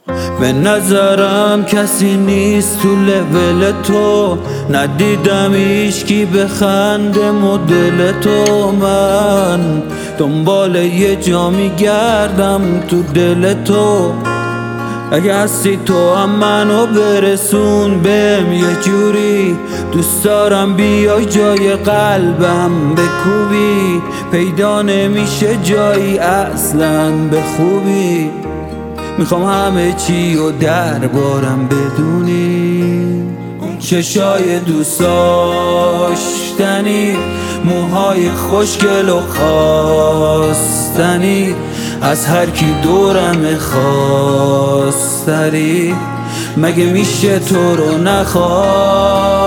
به نظرم کسی نیست تو لول تو، ندیدم هیچکی بخنده مدل تو. من دنبال یه جا میگردم تو دل تو، اگه هستی تو هم منو برسون بهم یه جوری. دوست دارم بیای جای قلبم بکوبی، پیدا نمیشه جایی اصلا به خوبی. میخوام همه چی و دربارم بدونی، اون چشای دوست داشتنی، موهای خوشگل و خواستنی، از هر کی دورم خواستری. مگه میشه تو رو نخواد